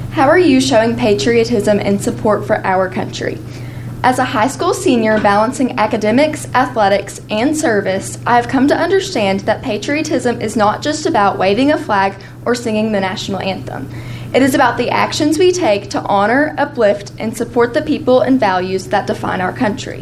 How are you showing patriotism and support for our country? As a high school senior balancing academics, athletics, and service, I have come to understand that patriotism is not just about waving a flag or singing the national anthem. It is about the actions we take to honor, uplift, and support the people and values that define our country.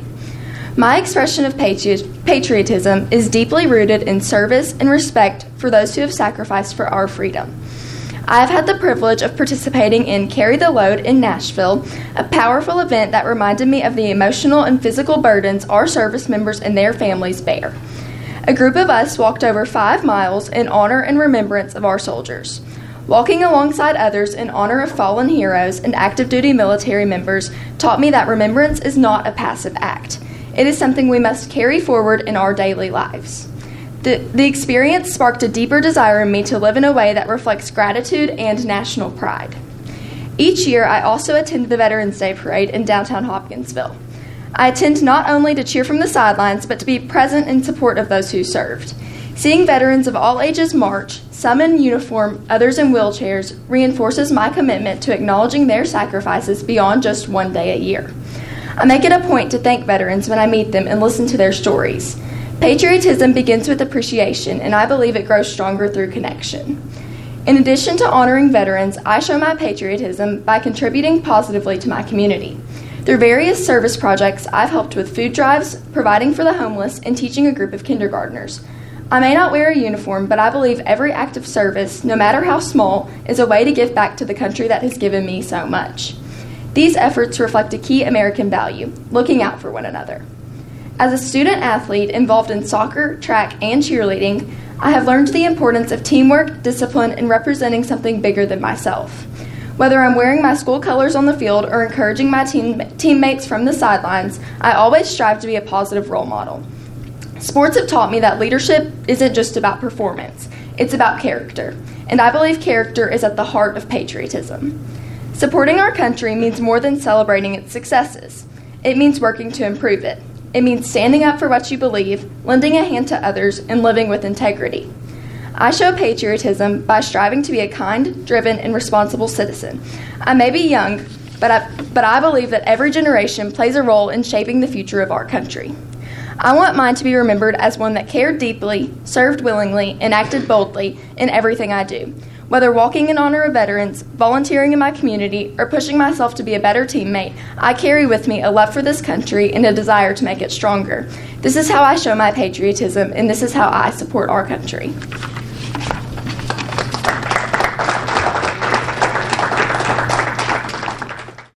My expression of patriotism is deeply rooted in service and respect for those who have sacrificed for our freedom. I have had the privilege of participating in Carry the Load in Nashville, a powerful event that reminded me of the emotional and physical burdens our service members and their families bear. A group of us walked over 5 miles in honor and remembrance of our soldiers. Walking alongside others in honor of fallen heroes and active duty military members taught me that remembrance is not a passive act. It is something we must carry forward in our daily lives. The experience sparked a deeper desire in me to live in a way that reflects gratitude and national pride. Each year, I also attend the Veterans Day Parade in downtown Hopkinsville. I attend not only to cheer from the sidelines, but to be present in support of those who served. Seeing veterans of all ages march, some in uniform, others in wheelchairs, reinforces my commitment to acknowledging their sacrifices beyond just one day a year. I make it a point to thank veterans when I meet them and listen to their stories. Patriotism begins with appreciation, and I believe it grows stronger through connection. In addition to honoring veterans, I show my patriotism by contributing positively to my community. Through various service projects, I've helped with food drives, providing for the homeless, and teaching a group of kindergartners. I may not wear a uniform, but I believe every act of service, no matter how small, is a way to give back to the country that has given me so much. These efforts reflect a key American value, looking out for one another. As a student athlete involved in soccer, track, and cheerleading, I have learned the importance of teamwork, discipline, and representing something bigger than myself. Whether I'm wearing my school colors on the field or encouraging my teammates from the sidelines, I always strive to be a positive role model. Sports have taught me that leadership isn't just about performance, it's about character, and I believe character is at the heart of patriotism. Supporting our country means more than celebrating its successes. It means working to improve it. It means standing up for what you believe, lending a hand to others, and living with integrity. I show patriotism by striving to be a kind, driven, and responsible citizen. I may be young, but I believe that every generation plays a role in shaping the future of our country. I want mine to be remembered as one that cared deeply, served willingly, and acted boldly in everything I do. Whether walking in honor of veterans, volunteering in my community, or pushing myself to be a better teammate, I carry with me a love for this country and a desire to make it stronger. This is how I show my patriotism, and this is how I support our country.